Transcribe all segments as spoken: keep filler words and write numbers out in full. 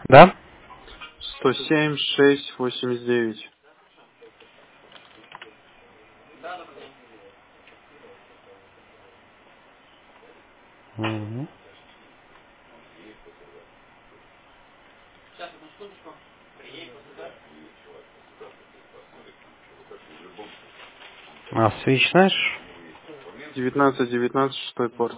Да? сто семь шесть восемьдесят девять. Угу. А свич знаешь? девятнадцать девятнадцать, шестой порт.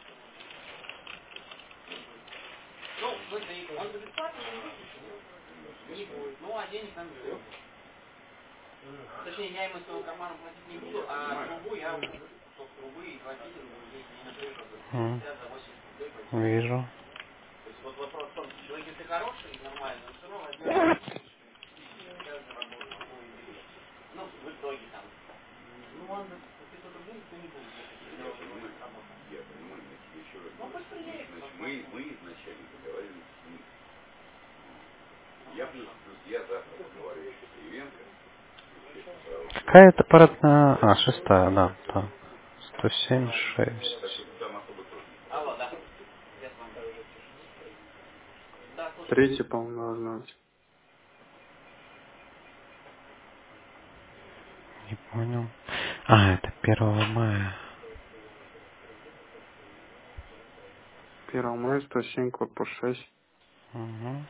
М, Вижу. Какая это парадная? А, шестая, да. да. сто семь шесть. Третий, по-моему, должна быть. Не понял. А, это первого мая. Первого мая, сто семь, корпус шесть. Угу.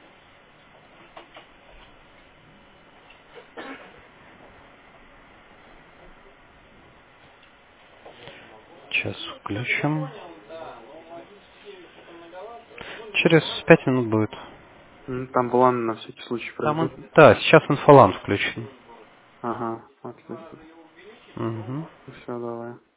Сейчас включим. Через пять минут будет. М, Там план на всякий случай Там он... пройдут. Да, сейчас инфолан включен. Ага, отлично. Угу. Все, давай.